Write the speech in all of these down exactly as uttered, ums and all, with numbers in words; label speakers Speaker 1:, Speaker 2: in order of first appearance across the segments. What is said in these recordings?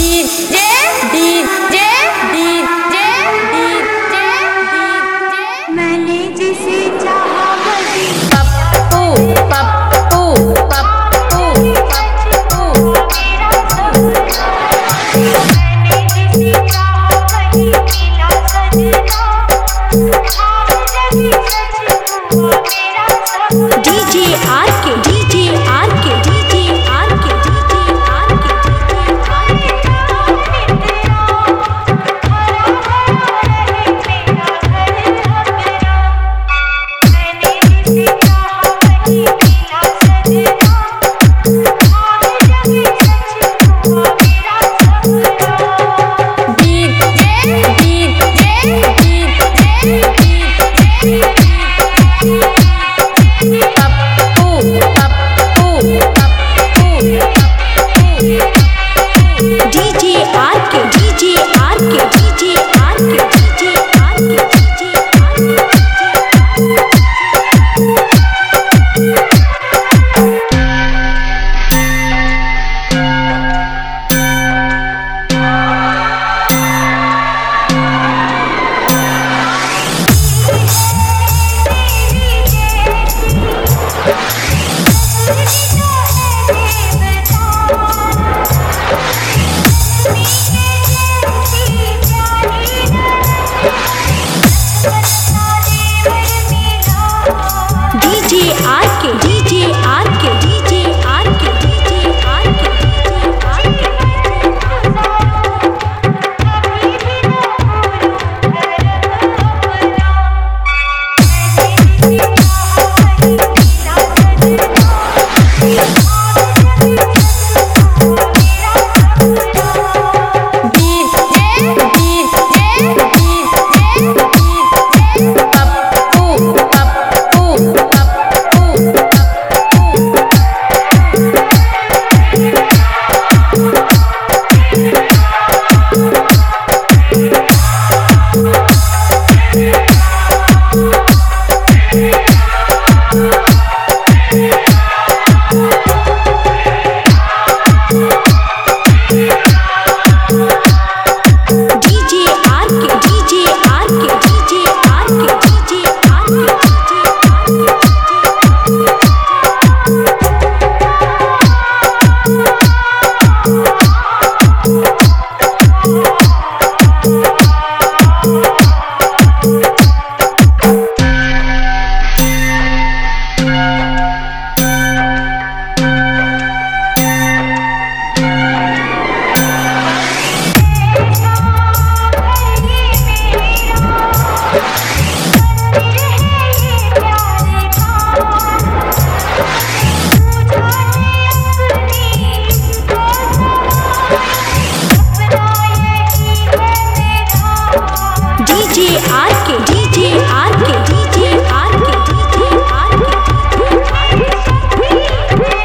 Speaker 1: DJ DJ DJ DJ
Speaker 2: मैंने जिसे चाहा वही
Speaker 1: पप्पू पप्पू पप्पू पप्पू
Speaker 2: मेरा सपना। मैंने जिसे चाहा वही मिला सजना। ख्वाब जगी सच हुआ मेरा सपना।
Speaker 3: DJ R K DJ R K DJ R K DJ R K DJ R के
Speaker 2: हरा भरा रहे मेरा घर अपना। मैंने जिसे चाहा वही मिला सजना। ख्वाब जगी सच हुआ मेरा सपना।
Speaker 1: DJ DJ DJ DJ Pappu Pappu Pappu
Speaker 3: DJ R K DJ R K DJ R K DJ R K DJ R K DJ R K DJ R K DJ R K DJ R K DJ R K
Speaker 1: DJ DJ DJ Pappu Pappu Pappu
Speaker 3: DJ R K DJ R K DJ R K DJ R K DJ R K DJ R K DJ R K DJ R K DJ R K DJ R K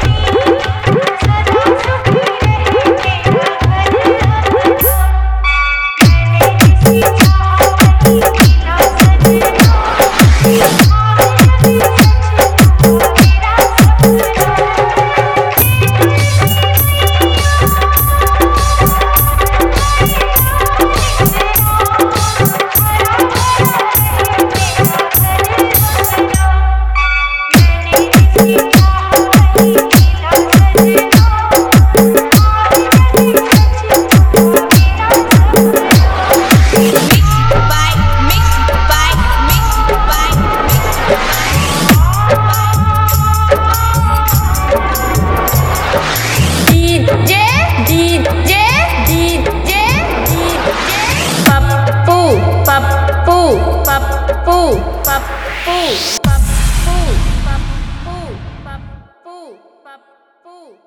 Speaker 1: DJ DJ DJ Pappu Pappu Pappu Pappu